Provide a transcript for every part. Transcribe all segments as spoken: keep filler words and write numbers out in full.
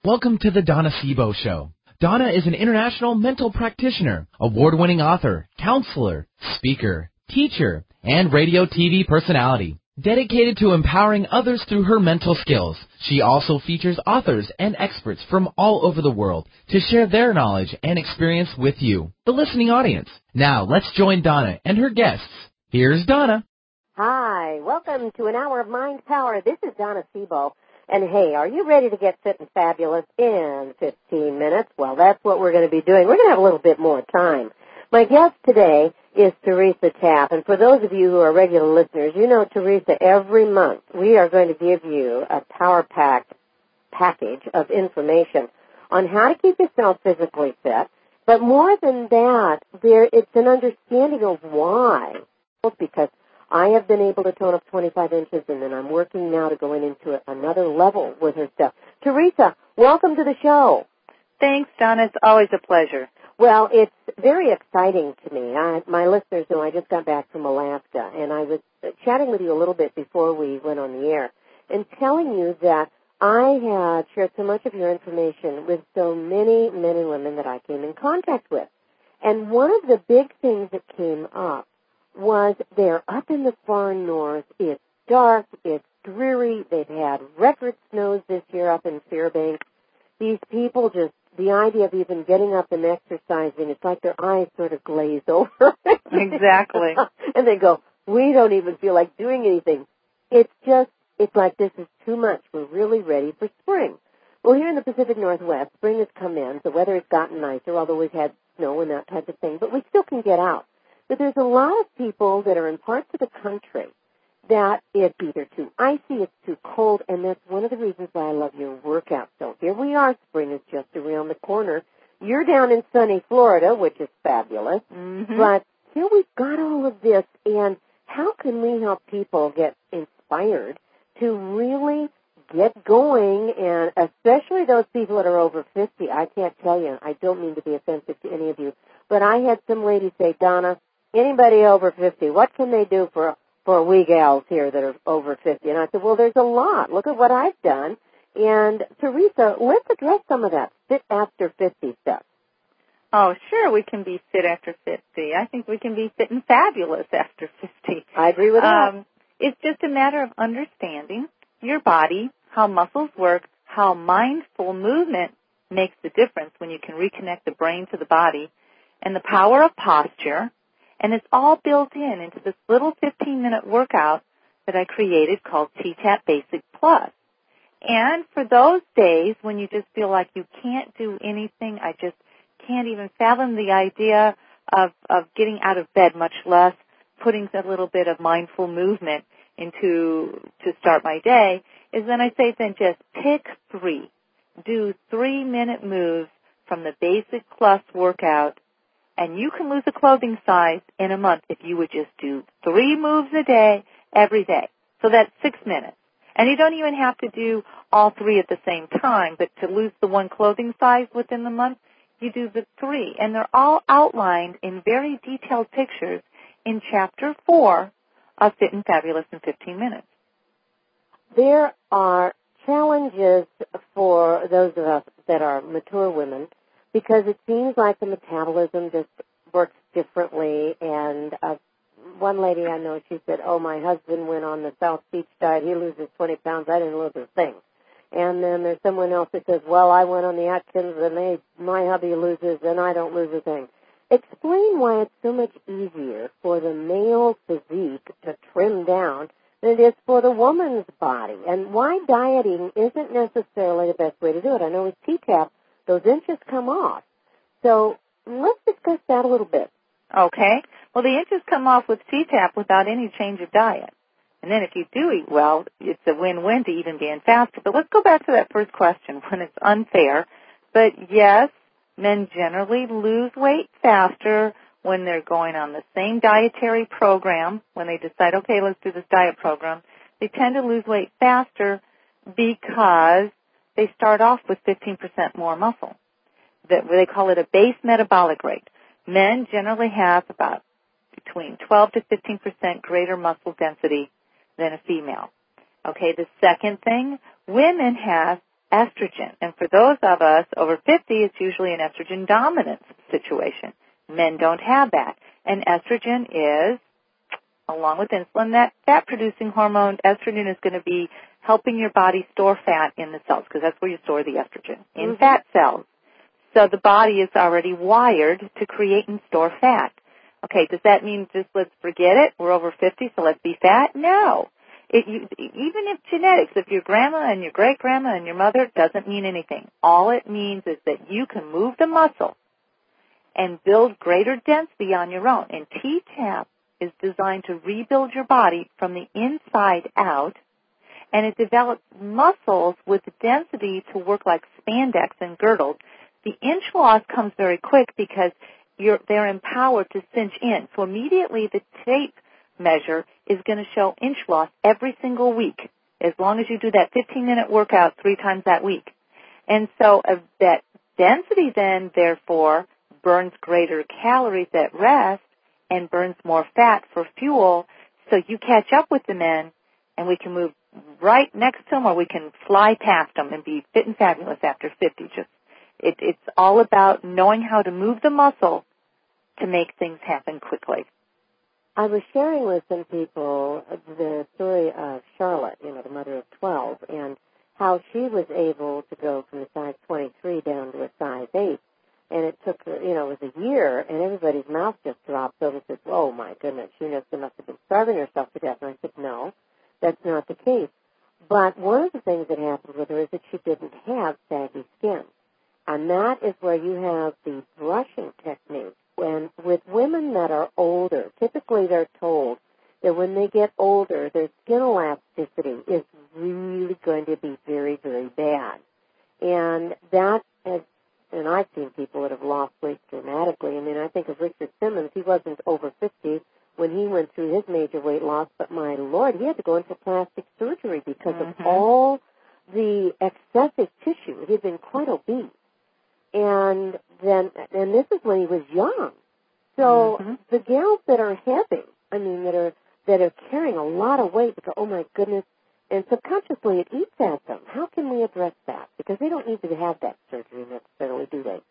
Welcome to the Donna Sebo Show. Donna is an international mental practitioner, award-winning author, counselor, speaker, teacher, and radio T V personality. Dedicated to empowering others through her mental skills, she also features authors and experts from all over the world to share their knowledge and experience with you, the listening audience. Now, let's join Donna and her guests. Here's Donna. Hi, welcome to an hour of Mind Power. This is Donna Sebo. And hey, are you ready to get fit and fabulous in fifteen minutes? Well, that's what we're going to be doing. We're going to have a little bit more time. My guest today is Teresa Tapp. And for those of you who are regular listeners, you know Teresa, every month we are going to give you a power-packed package of information on how to keep yourself physically fit. But more than that, there it's an understanding of why. Because I have been able to tone up twenty-five inches, and then I'm working now to go in into another level with her stuff. Teresa, welcome to the show. Thanks, Donna. It's always a pleasure. Well, it's very exciting to me. I, my listeners know I just got back from Alaska, and I was chatting with you a little bit before we went on the air and telling you that I had shared so much of your information with so many men and women that I came in contact with. And one of the big things that came up was they're up in the far north. It's dark. It's dreary. They've had record snows this year up in Fairbanks. These people just, the idea of even getting up and exercising, it's like their eyes sort of glaze over. Exactly. And they go, we don't even feel like doing anything. It's just, it's like this is too much. We're really ready for spring. Well, here in the Pacific Northwest, spring has come in. The weather has gotten nicer, although we've had snow and that type of thing. But we still can get out. But there's a lot of people that are in parts of the country that it's either too icy, it's too cold, and that's one of the reasons why I love your workout. So here we are. Spring is just around the corner. You're down in sunny Florida, which is fabulous. Mm-hmm. But here we've got all of this, and how can we help people get inspired to really get going, and especially those people that are over fifty. I can't tell you. I don't mean to be offensive to any of you, but I had some lady say, Donna, anybody over fifty, what can they do for for we gals here that are over fifty? And I said, well, there's a lot. Look at what I've done. And, Teresa, let's address some of that fit after fifty stuff. Oh, sure, we can be fit after fifty. I think we can be fit and fabulous after fifty. I agree with that. Um, it's just a matter of understanding your body, how muscles work, how mindful movement makes the difference when you can reconnect the brain to the body, and the power of posture. And it's all built in into this little fifteen-minute workout that I created called T-TAP Basic Plus. And for those days when you just feel like you can't do anything, I just can't even fathom the idea of, of getting out of bed, much less putting a little bit of mindful movement into to start my day, is then I say then just pick three. Do three-minute moves from the Basic Plus workout, and you can lose a clothing size in a month if you would just do three moves a day, every day. So that's six minutes. And you don't even have to do all three at the same time, but to lose the one clothing size within the month, you do the three. And they're all outlined in very detailed pictures in Chapter four of Fit and Fabulous in fifteen minutes. There are challenges for those of us that are mature women, because it seems like the metabolism just works differently. And uh, one lady I know, she said, oh, my husband went on the South Beach diet. He loses twenty pounds. I didn't lose a thing. And then there's someone else that says, well, I went on the Atkins, and they, my hubby loses, and I don't lose a thing. Explain why it's so much easier for the male physique to trim down than it is for the woman's body, and why dieting isn't necessarily the best way to do it. I know with T-TAP, those inches come off. So let's discuss that a little bit. Okay. Well, the inches come off with T-TAP without any change of diet. And then if you do eat well, it's a win-win to even gain faster. But let's go back to that first question when it's unfair. But yes, men generally lose weight faster when they're going on the same dietary program. When they decide, okay, let's do this diet program, they tend to lose weight faster because they start off with fifteen percent more muscle. They call it a base metabolic rate. Men generally have about between twelve to fifteen percent greater muscle density than a female. Okay, the second thing, women have estrogen. And for those of us over fifty, it's usually an estrogen dominance situation. Men don't have that. And estrogen is, along with insulin, that fat-producing hormone. Estrogen is going to be helping your body store fat in the cells, because that's where you store the estrogen, in mm-hmm. fat cells. So the body is already wired to create and store fat. Okay, does that mean just let's forget it? We're over fifty, so let's be fat? No. It, you, even if genetics, if your grandma and your great-grandma and your mother, doesn't mean anything. All it means is that you can move the muscle and build greater density on your own. And T-TAP is designed to rebuild your body from the inside out, and it develops muscles with density to work like spandex and girdles. The inch loss comes very quick because you're, they're empowered to cinch in. So immediately the tape measure is going to show inch loss every single week, as long as you do that fifteen-minute workout three times that week. And so uh, that density then, therefore, burns greater calories at rest and burns more fat for fuel, so you catch up with the men, and we can move right next to them, or we can fly past them and be fit and fabulous after fifty. Just it, it's all about knowing how to move the muscle to make things happen quickly. I was sharing with some people the story of Charlotte, you know, the mother of twelve, and how she was able to go from a size twenty-three down to a size eight. And it took, you know, it was a year, and everybody's mouth just dropped. So they said, oh, my goodness, she must have been starving herself to death. And I said, no, that's not the case. But one of the things that happened with her is that she didn't have saggy skin. And that is where you have the brushing technique. When with women that are older, typically they're told that when they get older, their skin elasticity is really going to be very, very bad. And that has And I've seen people that have lost weight dramatically. I mean, I think of Richard Simmons. He wasn't over fifty when he went through his major weight loss, but my Lord, he had to go into plastic surgery because mm-hmm. of all the excessive tissue. He had been quite obese. And then, and this is when he was young. So mm-hmm. the gals that are heavy, I mean, that are, that are carrying a lot of weight, they go, oh my goodness, and subconsciously it eats at them. How can we address that? Because they don't need to have that surgery necessarily, do they?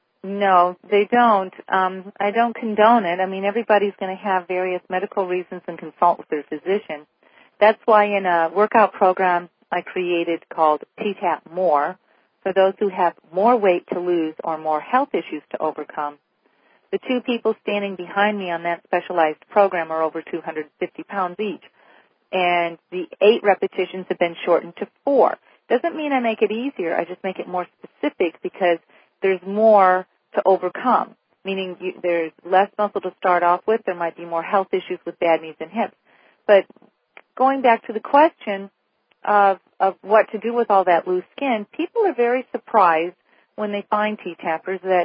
No, they don't. Um, I don't condone it. I mean, everybody's going to have various medical reasons and consult with their physician. That's why in a workout program I created called T-TAP More, for those who have more weight to lose or more health issues to overcome. The two people standing behind me on that specialized program are over two hundred fifty pounds each. And the eight repetitions have been shortened to four. Doesn't mean I make it easier. I just make it more specific because there's more to overcome, meaning you, there's less muscle to start off with. There might be more health issues with bad knees and hips. But going back to the question of, of what to do with all that loose skin, people are very surprised when they find T-tappers that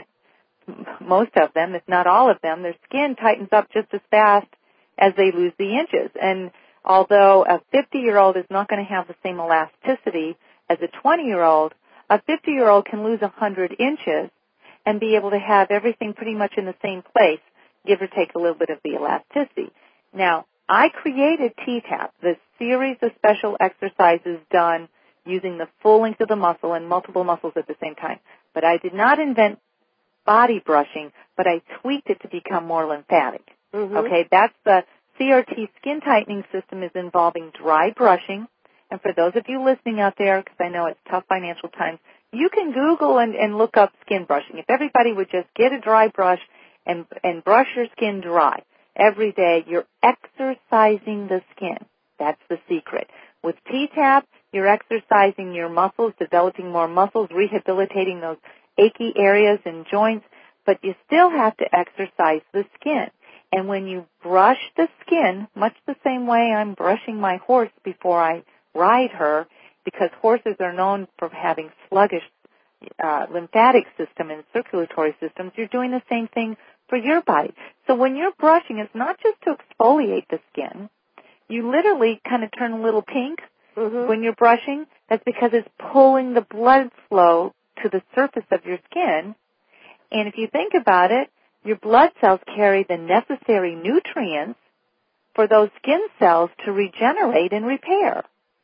most of them, if not all of them, their skin tightens up just as fast as they lose the inches. And although a fifty-year-old is not going to have the same elasticity as a twenty-year-old, a fifty-year-old can lose one hundred inches and be able to have everything pretty much in the same place, give or take a little bit of the elasticity. Now, I created T-TAP, this series of special exercises done using the full length of the muscle and multiple muscles at the same time. But I did not invent body brushing, but I tweaked it to become more lymphatic. Mm-hmm. Okay, that's the C R T skin tightening system is involving dry brushing. And for those of you listening out there, because I know it's tough financial times, you can Google and, and look up skin brushing. If everybody would just get a dry brush and, and brush your skin dry every day, you're exercising the skin. That's the secret. With T-TAP, you're exercising your muscles, developing more muscles, rehabilitating those achy areas and joints, but you still have to exercise the skin. And when you brush the skin, much the same way I'm brushing my horse before I ride her, because horses are known for having sluggish uh, lymphatic system and circulatory systems, you're doing the same thing for your body. So when you're brushing, it's not just to exfoliate the skin. You literally kind of turn a little pink mm-hmm. when you're brushing. That's because it's pulling the blood flow to the surface of your skin. And if you think about it, your blood cells carry the necessary nutrients for those skin cells to regenerate and repair.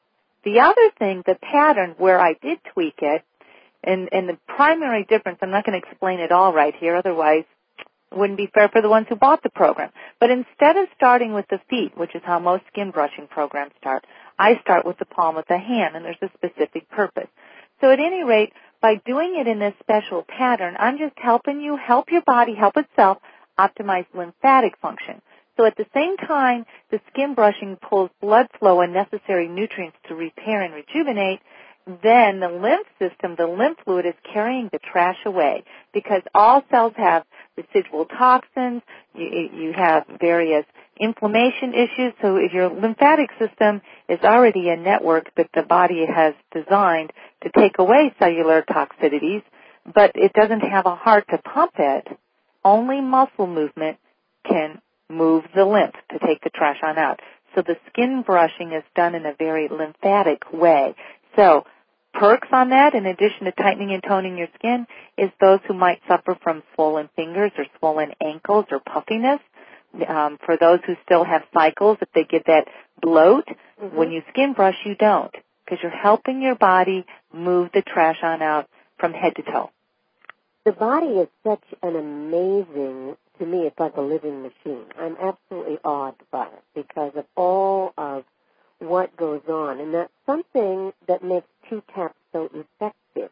The other thing, the pattern where I did tweak it, and, and the primary difference, I'm not going to explain it all right here, otherwise it wouldn't be fair for the ones who bought the program. But instead of starting with the feet, which is how most skin brushing programs start, I start with the palm of the hand, and there's a specific purpose. So at any rate, by doing it in this special pattern, I'm just helping you help your body help itself optimize lymphatic function. So at the same time, the skin brushing pulls blood flow and necessary nutrients to repair and rejuvenate, then the lymph system, the lymph fluid is carrying the trash away because all cells have residual toxins, you, you have various inflammation issues, so if your lymphatic system is already a network that the body has designed to take away cellular toxicities, but it doesn't have a heart to pump it, only muscle movement can move the lymph to take the trash on out. So the skin brushing is done in a very lymphatic way. So perks on that, in addition to tightening and toning your skin, is those who might suffer from swollen fingers or swollen ankles or puffiness. Um, for those who still have cycles, if they get that bloat, mm-hmm. when you skin brush, you don't, because you're helping your body move the trash on out from head to toe. The body is such an amazing, to me, it's like a living machine. I'm absolutely awed by it because of all of what goes on. And that's something that makes T-TAP so effective.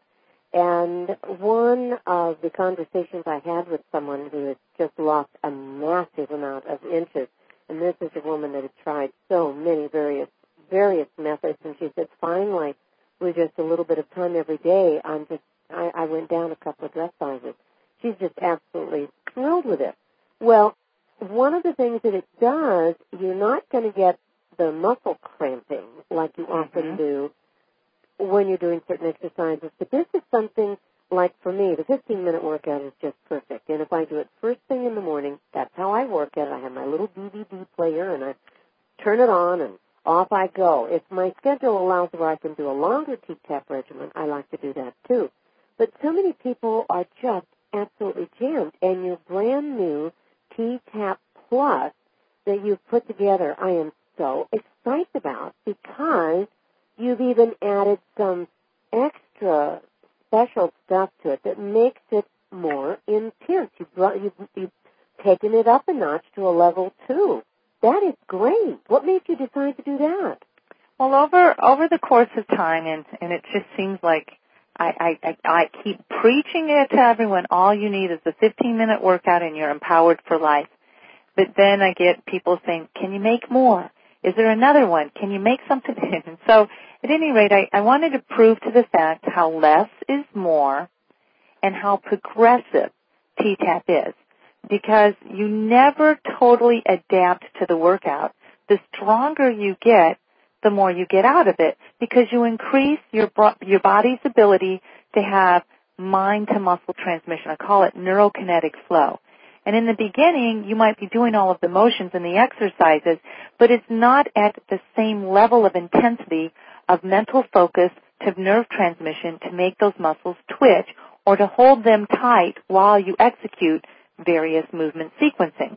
And one of the conversations I had with someone who has just lost a massive amount of inches, and this is a woman that had tried so many various various methods, and she said, finally, with just a little bit of time every day, I'm just, I, I went down a couple of dress sizes. She's just absolutely thrilled with it. Well, one of the things that it does, you're not going to get the muscle cramping like you mm-hmm. often do when you're doing certain exercises. But this is something like, for me, the fifteen-minute workout is just perfect. And if I do it first thing in the morning, that's how I work it. I have my little D V D player, and I turn it on, and off I go. If my schedule allows where I can do a longer T-TAP regimen, I like to do that too. But so many people are just absolutely jammed, and your brand new T-TAP Plus that you've put together, I am so excited about because you've even added some extra special stuff to it that makes it more intense. You've, brought, you've, you've taken it up a notch to a level two. That is great. What made you decide to do that? Well, over over the course of time, and, and it just seems like I, I, I keep preaching it to everyone, all you need is a fifteen-minute workout and you're empowered for life. But then I get people saying, can you make more? Is there another one? Can you make something? And so, at any rate, I, I wanted to prove to the fact how less is more and how progressive T-TAP is. Because you never totally adapt to the workout. The stronger you get, the more you get out of it, because you increase your your body's ability to have mind-to-muscle transmission. I call it neurokinetic flow. And in the beginning, you might be doing all of the motions and the exercises, but it's not at the same level of intensity of mental focus to nerve transmission to make those muscles twitch or to hold them tight while you execute various movement sequencing.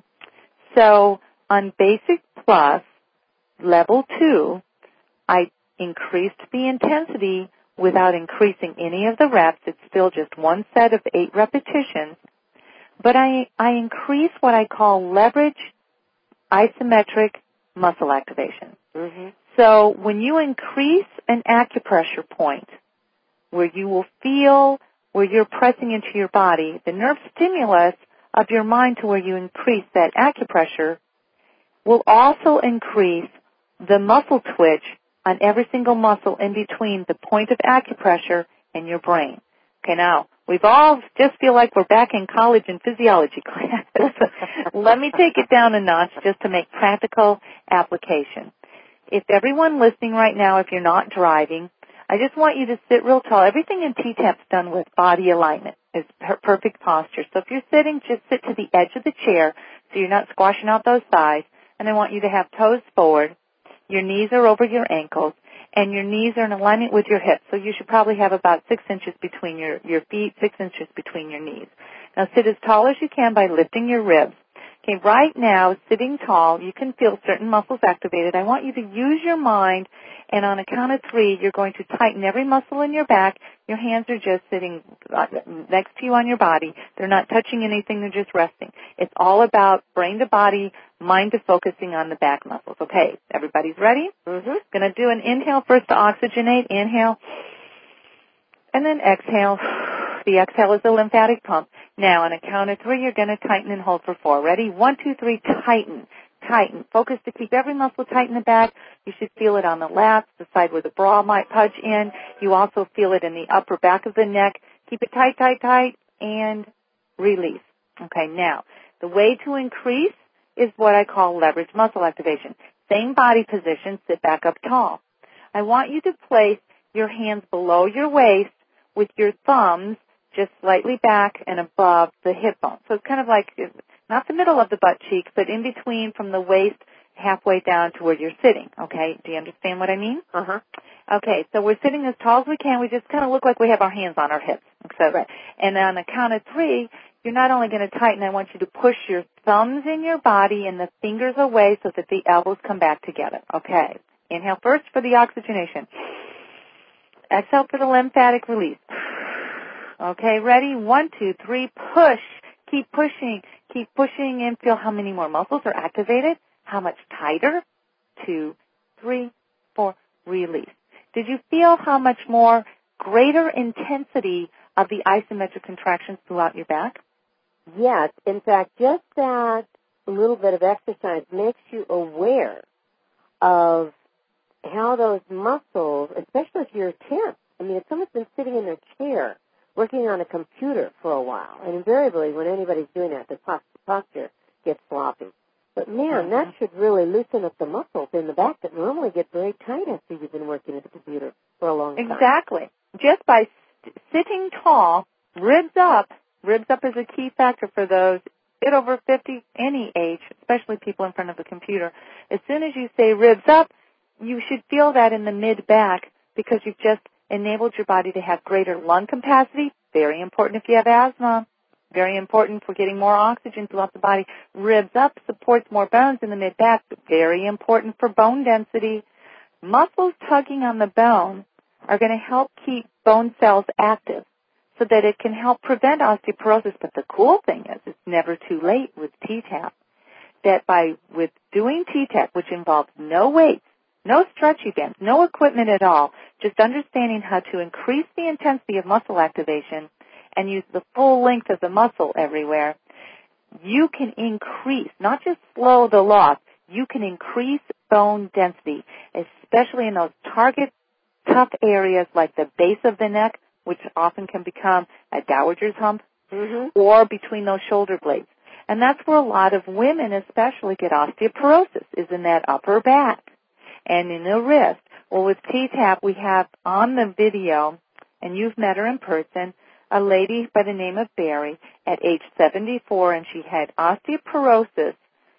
So on Basic Plus, Level two, I increased the intensity without increasing any of the reps. It's still just one set of eight repetitions. But I, I increase what I call leverage isometric muscle activation. Mm-hmm. So when you increase an acupressure point where you will feel where you're pressing into your body, the nerve stimulus of your mind to where you increase that acupressure will also increase the muscle twitch on every single muscle in between the point of acupressure and your brain. Okay, now, we've all just feel like we're back in college in physiology classes. Let me take it down a notch just to make practical application. If everyone listening right now, if you're not driving, I just want you to sit real tall. Everything in T-TAP's done with body alignment. It's per- perfect posture. So if you're sitting, just sit to the edge of the chair so you're not squashing out those thighs. And I want you to have toes forward. Your knees are over your ankles, and your knees are in alignment with your hips. So you should probably have about six inches between your, your feet, six inches between your knees. Now sit as tall as you can by lifting your ribs. Okay, right now, sitting tall, you can feel certain muscles activated. I want you to use your mind, and on a count of three, you're going to tighten every muscle in your back. Your hands are just sitting next to you on your body. They're not touching anything. They're just resting. It's all about brain to body, mind to focusing on the back muscles. Okay, everybody's ready? Mm-hmm. Going to do an inhale first to oxygenate. Inhale. And then exhale. The exhale is the lymphatic pump. Now, on a count of three, you're going to tighten and hold for four. Ready? One, two, three, tighten. Tighten. Focus to keep every muscle tight in the back. You should feel it on the lats, the side where the bra might punch in. You also feel it in the upper back of the neck. Keep it tight, tight, tight, and release. Okay, now, the way to increase is what I call leverage muscle activation. Same body position, sit back up tall. I want you to place your hands below your waist with your thumbs just slightly back and above the hip bone. So it's kind of like, not the middle of the butt cheek, but in between from the waist halfway down to where you're sitting. Okay, do you understand what I mean? Uh-huh. Okay, so we're sitting as tall as we can. We just kind of look like we have our hands on our hips. So, right. And on the count of three, you're not only going to tighten, I want you to push your thumbs in your body and the fingers away so that the elbows come back together. Okay, inhale first for the oxygenation. Exhale for the lymphatic release. Okay, ready? One, two, three, push. Keep pushing. Keep pushing and feel how many more muscles are activated. How much tighter? Two, three, four, release. Did you feel how much more greater intensity of the isometric contractions throughout your back? Yes. In fact, just that little bit of exercise makes you aware of how those muscles, especially if you're tense. I mean, if someone's been sitting in their chair working on a computer for a while, and invariably when anybody's doing that, the posture gets sloppy. But, man, mm-hmm. that should really loosen up the muscles in the back that normally get very tight after you've been working at the computer for a long time. Exactly. Just by st- sitting tall, ribs up, ribs up is a key factor for those at over fifty, any age, especially people in front of a computer. As soon as you say ribs up, you should feel that in the mid-back because you've just enabled your body to have greater lung capacity. Very important if you have asthma. Very important for getting more oxygen throughout the body. Ribs up supports more bones in the mid-back. Very important for bone density. Muscles tugging on the bone are going to help keep bone cells active so that it can help prevent osteoporosis. But the cool thing is it's never too late with T-TAP. That by with doing T-TAP, which involves no weights, no stretchy bands, no equipment at all, just understanding how to increase the intensity of muscle activation and use the full length of the muscle everywhere, you can increase, not just slow the loss, you can increase bone density, especially in those target tough areas like the base of the neck, which often can become a dowager's hump, mm-hmm. or between those shoulder blades. And that's where a lot of women especially get osteoporosis, is in that upper back and in the wrist. Well, with T-TAP, we have on the video, and you've met her in person, a lady by the name of Barry at age seventy-four, and she had osteoporosis,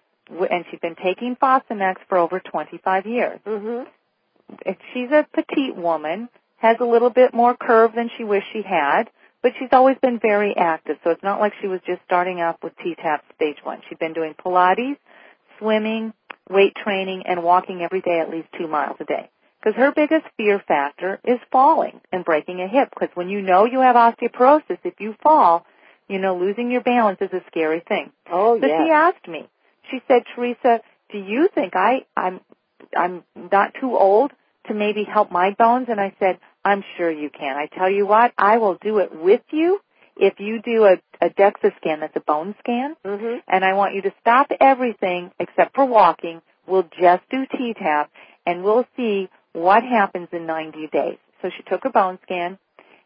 and she'd been taking Fosamax for over twenty-five years. Mm-hmm. And she's a petite woman, has a little bit more curve than she wished she had, but she's always been very active, so it's not like she was just starting off with T-TAP stage one. She'd been doing Pilates, swimming, weight training, and walking every day at least two miles a day. Because her biggest fear factor is falling and breaking a hip. Because when you know you have osteoporosis, if you fall, you know, losing your balance is a scary thing. Oh, so yes. she asked me, she said, Teresa, do you think I, I'm, I'm not too old to maybe help my bones? And I said, I'm sure you can. I tell you what, I will do it with you if you do a, a DEXA scan, that's a bone scan, mm-hmm. and I want you to stop everything except for walking. We'll just do T-TAP, and we'll see what happens in ninety days. So she took a bone scan,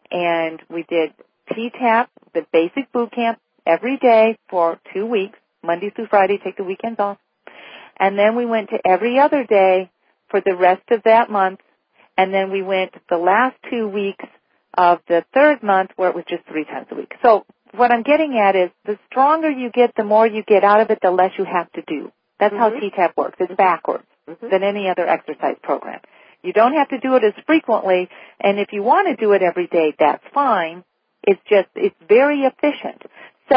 and we did T-TAP, the basic boot camp, every day for two weeks, Monday through Friday, take the weekends off. And then we went to every other day for the rest of that month, and then we went the last two weeks of the third month where it was just three times a week. So what I'm getting at is the stronger you get, the more you get out of it, the less you have to do. That's mm-hmm. how T-TAP works. It's backwards mm-hmm. than any other exercise program. You don't have to do it as frequently, and if you want to do it every day, that's fine. It's just, it's very efficient. So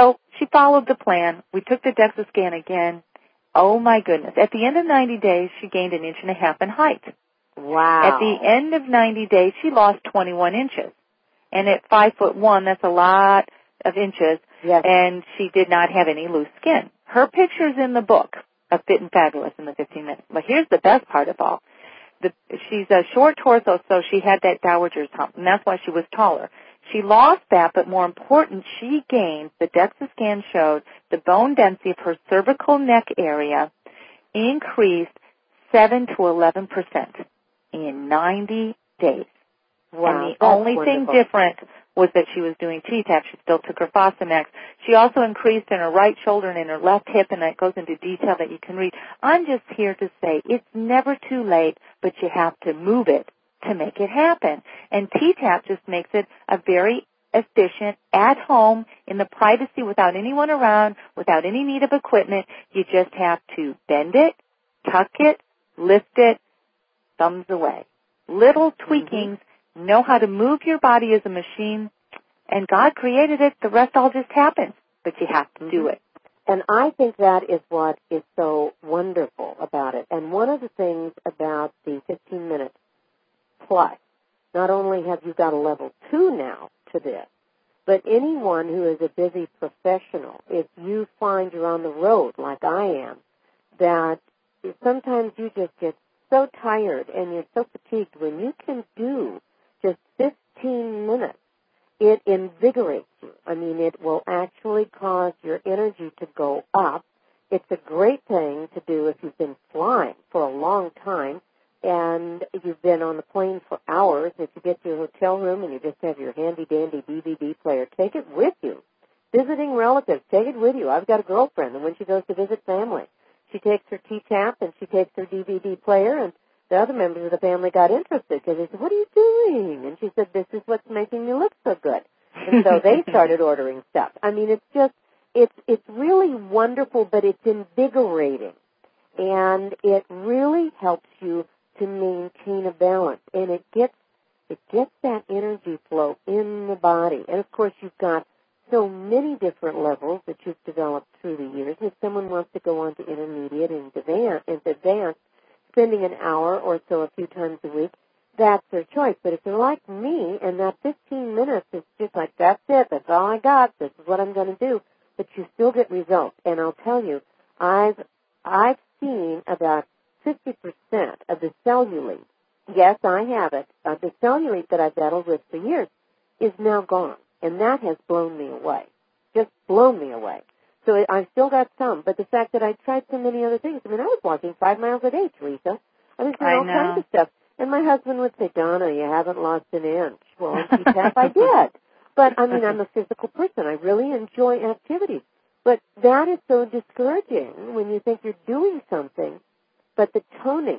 she followed the plan. We took the DEXA scan again. Oh, my goodness. At the end of ninety days, she gained an inch and a half in height. Wow. At the end of ninety days, she lost twenty-one inches. And at five foot one, that's a lot of inches. Yes. And she did not have any loose skin. Her picture's in the book of Fit and Fabulous in the fifteen minutes. But here's the best part of all. The, she's a short torso, so she had that dowager's hump, and that's why she was taller. She lost that, but more important, she gained, the DEXA scan showed, the bone density of her cervical neck area increased seven to eleven percent in ninety days. Wow, and the only wonderful. thing different was that she was doing T TAP. She still took her Fosamax. She also increased in her right shoulder and in her left hip, and that goes into detail that you can read. I'm just here to say it's never too late, but you have to move it to make it happen. And T TAP just makes it a very efficient, at home, in the privacy, without anyone around, without any need of equipment. You just have to bend it, tuck it, lift it, thumbs away. Little tweakings. Mm-hmm. Know how to move your body as a machine, and God created it. The rest all just happens, but you have to do it. And I think that is what is so wonderful about it. And one of the things about the fifteen minute plus, not only have you got a level two now to this, but anyone who is a busy professional, if you find you're on the road like I am, that sometimes you just get so tired and you're so fatigued, when you can do just fifteen minutes, it invigorates you. I mean, it will actually cause your energy to go up. It's a great thing to do if you've been flying for a long time and you've been on the plane for hours. If you get to your hotel room and you just have your handy-dandy D V D player, take it with you. Visiting relatives, take it with you. I've got a girlfriend, and when she goes to visit family, she takes her T TAP and she takes her D V D player, and the other members of the family got interested because they said, "What are you doing?" And she said, "This is what's making me look so good." And so they started ordering stuff. I mean, it's just, it's it's really wonderful, but it's invigorating. And it really helps you to maintain a balance. And it gets, it gets that energy flow in the body. And, of course, you've got so many different levels that you've developed through the years. If someone wants to go on to intermediate and advanced, spending an hour or so a few times a week, that's their choice. But if they're like me and that fifteen minutes is just like, that's it, that's all I got, this is what I'm going to do, but you still get results. And I'll tell you, I've I've seen about fifty percent of the cellulite, yes, I have it, uh, the cellulite that I've battled with for years is now gone. And that has blown me away, just blown me away. So I've still got some, but the fact that I tried so many other things, I mean, I was walking five miles a day, Teresa. I was doing I all know. kinds of stuff. And my husband would say, "Donna, you haven't lost an inch." Well, in T TAP I did. But, I mean, I'm a physical person. I really enjoy activities. But that is so discouraging when you think you're doing something, but the toning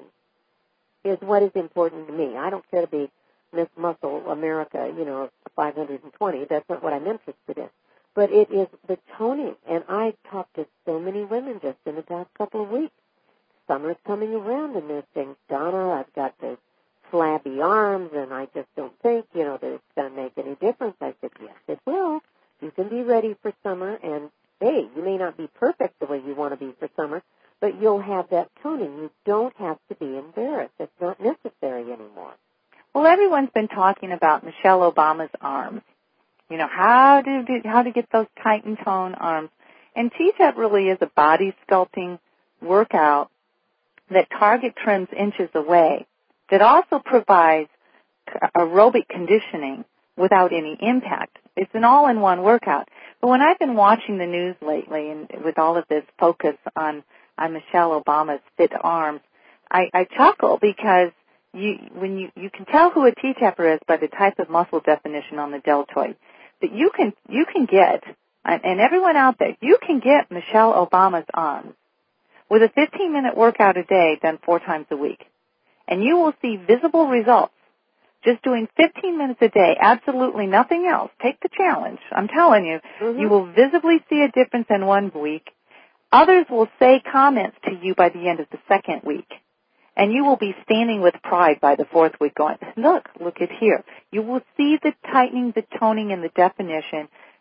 is what is important to me. I don't care to be Miss Muscle America, you know, five hundred twenty. That's not what I'm interested in. But it is the toning. And I've talked to so many women just in the past couple of weeks. Summer's coming around and they're saying, "Donna, I've got those flabby arms and I just don't think, you know, that it's going to make any difference." I said, "Yes, it will. You can be ready for summer, and, hey, you may not be perfect the way you want to be for summer, but you'll have that toning. You don't have to be embarrassed. It's not necessary anymore." Well, everyone's been talking about Michelle Obama's arms. You know, how to do, how to get those tight and toned arms. And T TAP really is a body sculpting workout that target trims inches away, that also provides aerobic conditioning without any impact. It's an all-in-one workout. But when I've been watching the news lately, and with all of this focus on, on Michelle Obama's fit arms, I, I chuckle because you, when you, you can tell who a T TAPper is by the type of muscle definition on the deltoid. But you can, you can get, and everyone out there, you can get Michelle Obama's arms with a fifteen minute workout a day done four times a week. And you will see visible results just doing fifteen minutes a day, absolutely nothing else. Take the challenge. I'm telling you, mm-hmm. You will visibly see a difference in one week. Others will say comments to you by the end of the second week. And you will be standing with pride by the fourth week going, "Look, look at here." You will see the tightening, the toning, and the definition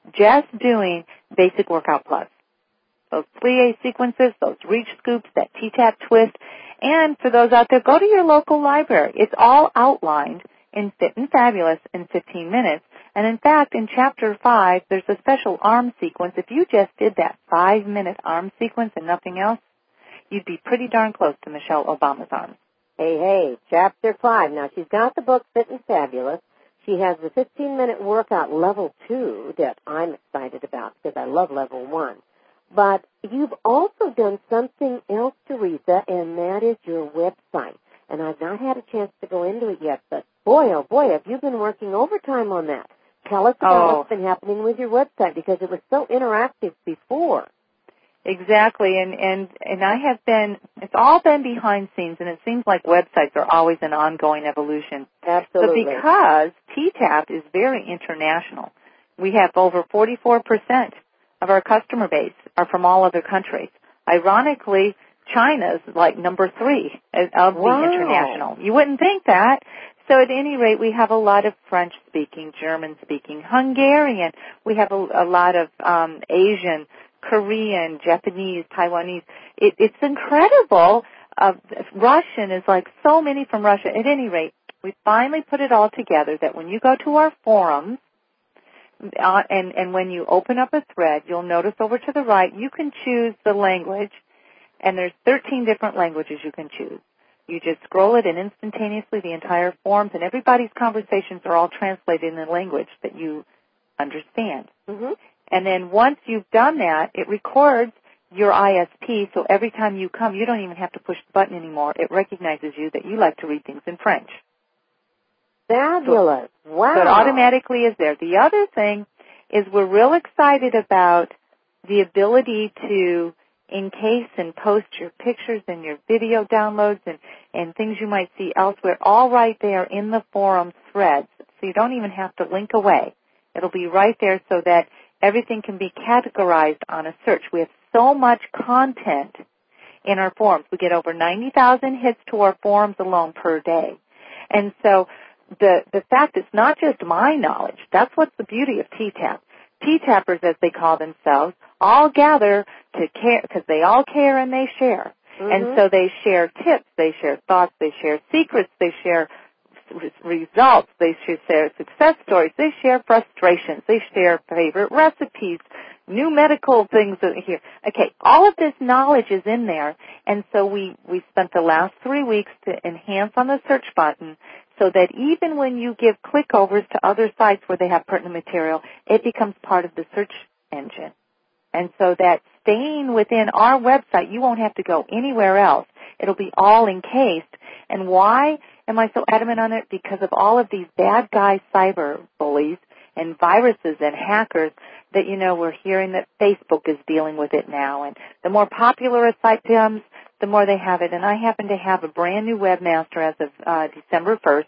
just doing Basic Workout Plus. Those three A sequences, those reach scoops, that T-tap twist. And for those out there, go to your local library. It's all outlined in Fit and Fabulous in fifteen minutes. And in fact, in Chapter five, there's a special arm sequence. If you just did that five-minute arm sequence and nothing else, you'd be pretty darn close to Michelle Obama's arms. Hey, hey, Chapter five. Now, she's got the book Fit and Fabulous. She has the fifteen-minute workout level two that I'm excited about because I love level one. But you've also done something else, Teresa, and that is your website. And I've not had a chance to go into it yet, but boy, oh boy, have you been working overtime on that. Tell us about oh. what's been happening with your website because it was so interactive before. Exactly, and, and, and I have been, it's all been behind scenes, and it seems like websites are always an ongoing evolution. Absolutely. But because T-tap is very international, we have over forty-four percent of our customer base are from all other countries. Ironically, China's like number three of wow. the international. You wouldn't think that. So at any rate, we have a lot of French-speaking, German-speaking, Hungarian. We have a, a lot of um, Asian, Korean, Japanese, Taiwanese. It, it's incredible. Uh, Russian is like so many from Russia. At any rate, we finally put it all together that when you go to our forums, uh, and, and when you open up a thread, you'll notice over to the right, you can choose the language, and there's thirteen different languages you can choose. You just scroll it, and instantaneously the entire forums and everybody's conversations are all translated in the language that you understand. Mm-hmm. And then once you've done that, it records your I S P, so every time you come, you don't even have to push the button anymore. It recognizes you that you like to read things in French. Fabulous. So, wow. So it automatically is there. The other thing is we're real excited about the ability to encase and post your pictures and your video downloads and, and things you might see elsewhere, all right there in the forum threads. So you don't even have to link away. It'll be right there so that everything can be categorized on a search. We have so much content in our forums. We get over ninety thousand hits to our forums alone per day. And so the the fact it's not just my knowledge. That's what's the beauty of T-tap. T-tappers, as they call themselves, all gather to care because they all care and they share. Mm-hmm. And so they share tips, they share thoughts, they share secrets, they share results, they share success stories, they share frustrations, they share favorite recipes, new medical things that here. Okay, all of this knowledge is in there, and so we, we spent the last three weeks to enhance on the search button so that even when you give clickovers to other sites where they have pertinent material, it becomes part of the search engine. And so that staying within our website, you won't have to go anywhere else. It'll be all encased. And why am I so adamant on it? Because of all of these bad guy cyber bullies and viruses and hackers that, you know, we're hearing that Facebook is dealing with it now. And the more popular a site becomes, the more they have it. And I happen to have a brand new webmaster as of uh, December first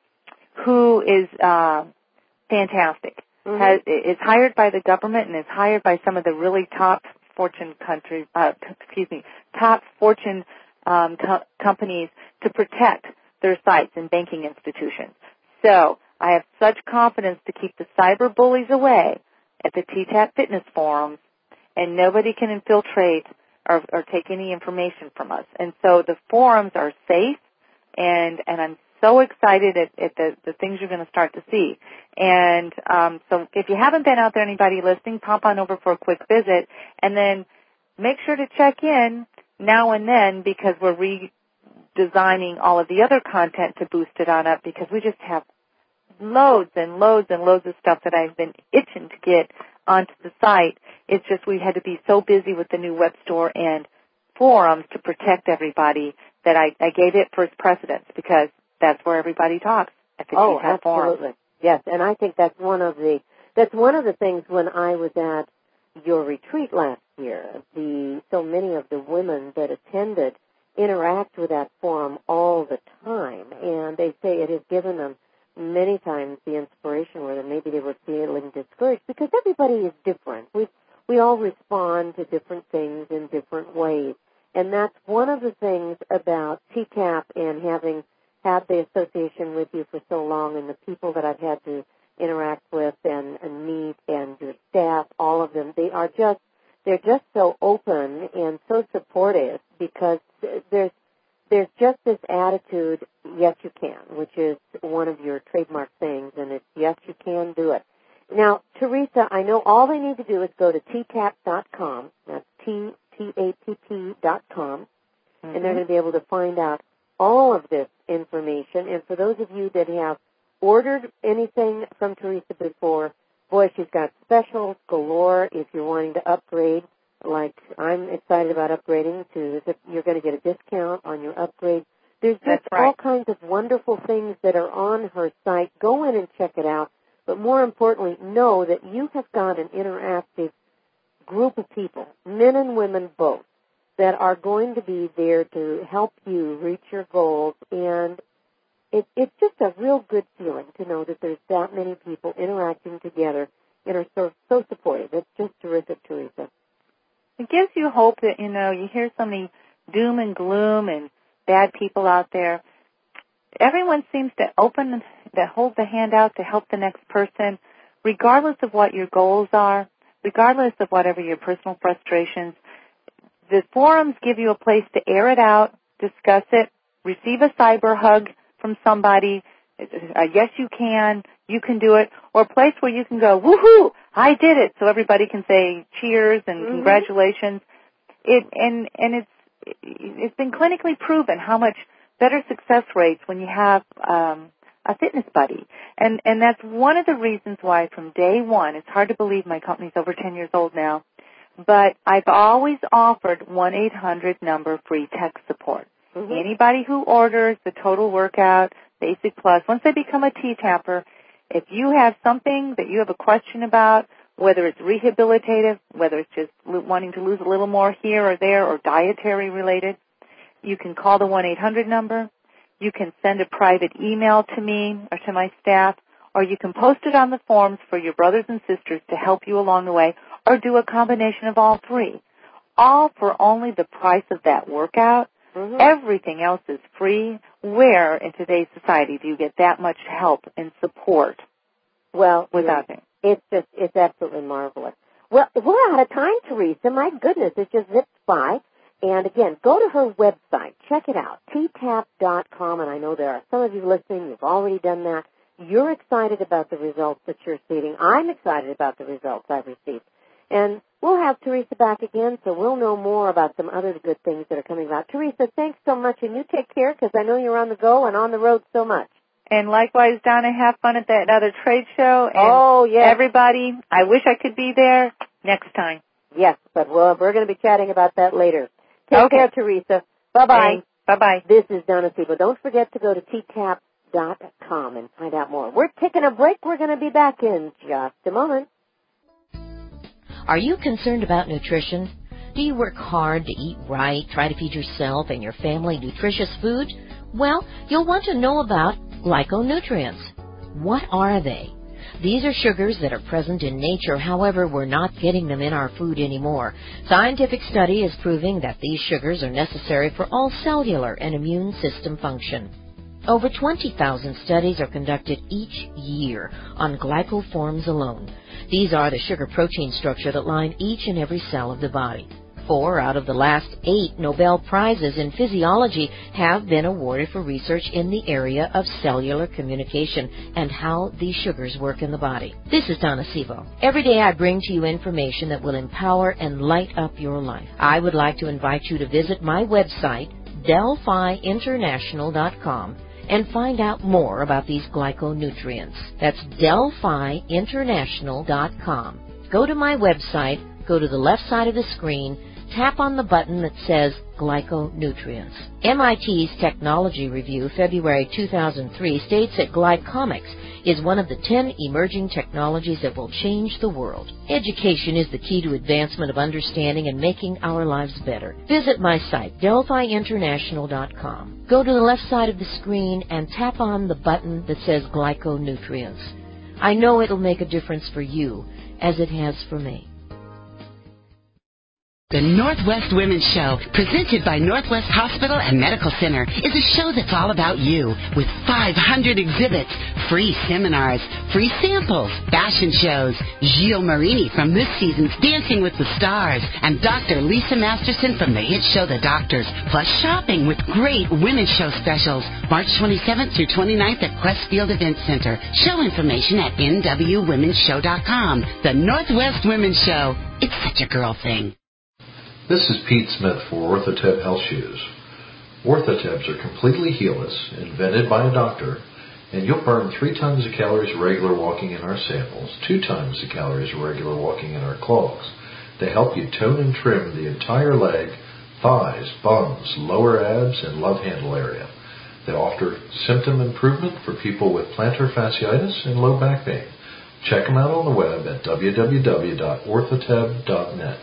who is uh, fantastic. Mm-hmm. Has, is hired by the government and is hired by some of the really top Fortune countries, uh, excuse me, top Fortune um, co- companies to protect their sites and banking institutions. So I have such confidence to keep the cyber bullies away at the T-tap Fitness forums, and nobody can infiltrate or, or take any information from us. And so the forums are safe, and and I'm so excited at, at the, the things you're going to start to see. And um, so if you haven't been out there, anybody listening, pop on over for a quick visit, and then make sure to check in now and then because we're redesigning all of the other content to boost it on up because we just have loads and loads and loads of stuff that I've been itching to get onto the site. It's just we had to be so busy with the new web store and forums to protect everybody that I, I gave it first precedence because that's where everybody talks at the Oh, T-tap forum. absolutely. Yes, and I think that's one of the that's one of the things when I was at your retreat last year. The so many of the women that attended interact with that forum all the time, and they say it has given them many times the inspiration where maybe they were feeling discouraged because everybody is different. We we all respond to different things in different ways, and that's one of the things about T-tap and having had the association with you for so long and the people that I've had to interact with and, and meet and your staff are just, they're just so open and so supportive because there's, there's just this attitude, yes you can, which is one of your trademark things, and it's yes you can do it. Now, Teresa, I know all they need to do is go to T tap dot com, that's T T A P P dot com, mm-hmm. and they're going to be able to find out all of this information. And for those of you that have ordered anything from Teresa before, boy, she's got specials galore if you're wanting to upgrade. Like, I'm excited about upgrading to, you're going to get a discount on your upgrade. There's just right. all kinds of wonderful things that are on her site. Go in and check it out. But more importantly, know that you have got an interactive group of people, men and women both, that are going to be there to help you reach your goals. And it, it's just a real good feeling to know that there's that many people interacting together and are so, so supportive. It's just terrific, Teresa. It gives you hope that, you know, you hear so many doom and gloom and bad people out there. Everyone seems to open, that hold the hand out to help the next person, regardless of what your goals are, regardless of whatever your personal frustrations. The forums give you a place to air it out, discuss it, receive a cyber hug from somebody, a yes you can, you can do it, or a place where you can go, woohoo, I did it, so everybody can say cheers and mm-hmm. congratulations. It and and it's it's been clinically proven how much better success rates when you have um, a fitness buddy, and and that's one of the reasons why from day one, it's hard to believe my company's over ten years old now, but I've always offered one eight hundred number free tech support. Mm-hmm. Anybody who orders the Total Workout Basic Plus, once they become a T-Tapper, if you have something that you have a question about, whether it's rehabilitative, whether it's just wanting to lose a little more here or there, or dietary related, you can call the one eight hundred number. You can send a private email to me or to my staff, or you can post it on the forums for your brothers and sisters to help you along the way, or do a combination of all three. All for only the price of that workout. Mm-hmm. Everything else is free. Where in today's society do you get that much help and support? Well, without yeah, it, it's just it's absolutely marvelous. Well, we're out of time, Teresa. My goodness, it just zipped by. And again, go to her website, check it out, T tap dot com. And I know there are some of you listening. You've already done that. You're excited about the results that you're seeing. I'm excited about the results I've received. And we'll have Teresa back again, so we'll know more about some other good things that are coming about. Teresa, thanks so much, and you take care, because I know you're on the go and on the road so much. And likewise, Donna, have fun at that other trade show. And oh, yes. Everybody, I wish I could be there next time. Yes, but we'll, we're going to be chatting about that later. Take okay. care, Teresa. Bye-bye. Thanks. Bye-bye. This is Donna Siebel. Don't forget to go to T tap dot com and find out more. We're taking a break. We're going to be back in just a moment. Are you concerned about nutrition? Do you work hard to eat right, try to feed yourself and your family nutritious food? Well, you'll want to know about glyconutrients. What are they? These are sugars that are present in nature, however, we're not getting them in our food anymore. Scientific study is proving that these sugars are necessary for all cellular and immune system function. Over twenty thousand studies are conducted each year on glycoforms alone. These are the sugar-protein structure that line each and every cell of the body. Four out of the last eight Nobel Prizes in physiology have been awarded for research in the area of cellular communication and how these sugars work in the body. This is Donna Sivo. Every day I bring to you information that will empower and light up your life. I would like to invite you to visit my website, Delphi International dot com, and find out more about these glyconutrients. That's Delphi International dot com. Go to my website, go to the left side of the screen, tap on the button that says Glyconutrients. M I T's Technology Review, February two thousand three, states that glycomics is one of the ten emerging technologies that will change the world. Education is the key to advancement of understanding and making our lives better. Visit my site, Delphi International dot com. Go to the left side of the screen and tap on the button that says Glyconutrients. I know it'll make a difference for you, as it has for me. The Northwest Women's Show, presented by Northwest Hospital and Medical Center, is a show that's all about you, with five hundred exhibits, free seminars, free samples, fashion shows, Gilles Marini from this season's Dancing with the Stars, and Doctor Lisa Masterson from the hit show The Doctors, plus shopping with great women's show specials. March twenty-seventh through twenty-ninth at Questfield Event Center. Show information at N W women's show dot com. The Northwest Women's Show. It's such a girl thing. This is Pete Smith for Orthoteb Health Shoes. Orthotebs are completely heelless, invented by a doctor, and you'll burn three tons of calories regular walking in our samples, two tons of calories regular walking in our clogs. They help you tone and trim the entire leg, thighs, bums, lower abs, and love handle area. They offer symptom improvement for people with plantar fasciitis and low back pain. Check them out on the web at w w w dot orthoteb dot net.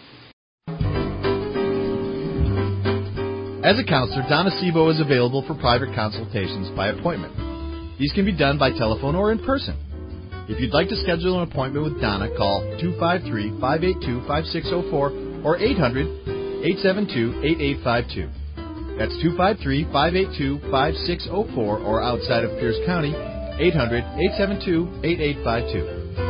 As a counselor, Donna Sebo is available for private consultations by appointment. These can be done by telephone or in person. If you'd like to schedule an appointment with Donna, call two five three, five eight two, five six zero four or eight hundred, eight seven two, eight eight five two. That's two five three, five eight two, five six zero four or outside of Pierce County, eight hundred, eight seven two, eight eight five two.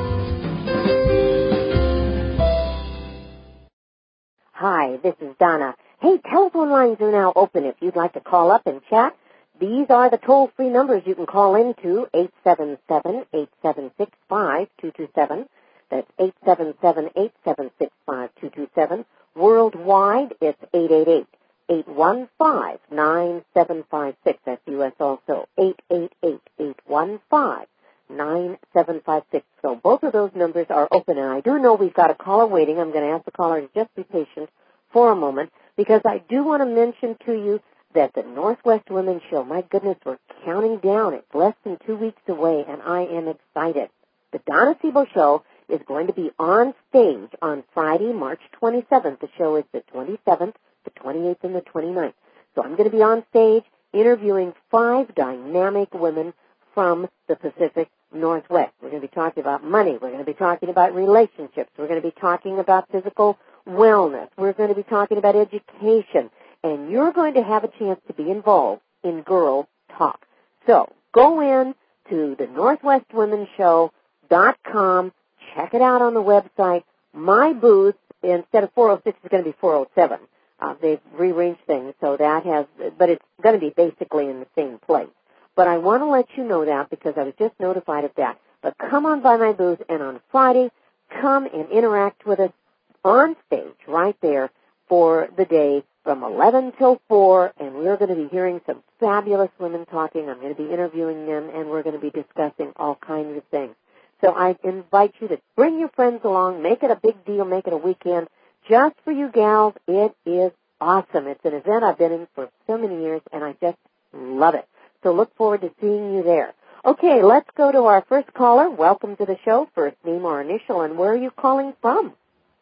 Hi, this is Donna. Hey, telephone lines are now open if you'd like to call up and chat. These are the toll-free numbers you can call into, eight seven seven, eight seven six, five two two seven. That's eight seven seven, eight seven six, five two two seven. Worldwide, it's eight eight eight, eight one five, nine seven five six. That's U S also, eight eight eight, eight one five, nine seven five six. So both of those numbers are open, and I do know we've got a caller waiting. I'm going to ask the caller to just be patient for a moment, because I do want to mention to you that the Northwest Women's Show, my goodness, we're counting down. It's less than two weeks away, and I am excited. The Donna Sebo Show is going to be on stage on Friday, March twenty-seventh. The show is the twenty-seventh, the twenty-eighth, and the twenty-ninth. So I'm going to be on stage interviewing five dynamic women from the Pacific Northwest. We're going to be talking about money. We're going to be talking about relationships. We're going to be talking about physical wellness. We're going to be talking about education. And you're going to have a chance to be involved in Girl Talk. So go in to the Northwest Women's Show dot com. Check it out on the website. My booth, instead of four oh six, is going to be four oh seven. Uh, they've rearranged things, so that has, but it's going to be basically in the same place. But I want to let you know that because I was just notified of that. But come on by my booth, and on Friday, come and interact with us on stage right there for the day from eleven till four, and we're going to be hearing some fabulous women talking. I'm going to be interviewing them, and we're going to be discussing all kinds of things. So I invite you to bring your friends along, make it a big deal, make it a weekend. Just for you gals, it is awesome. It's an event I've been in for so many years, and I just love it. So look forward to seeing you there. Okay, let's go to our first caller. Welcome to the show. First name or initial, and where are you calling from?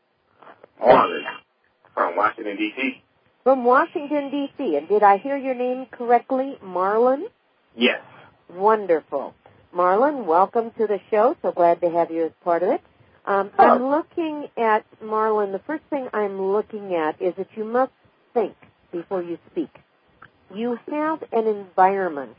Marlon, from Washington, D C From Washington, D C And did I hear your name correctly, Marlon? Yes. Wonderful. Marlon, welcome to the show. So glad to have you as part of it. Um, I'm looking at, Marlon, the first thing I'm looking at is that you must think before you speak. You have an environment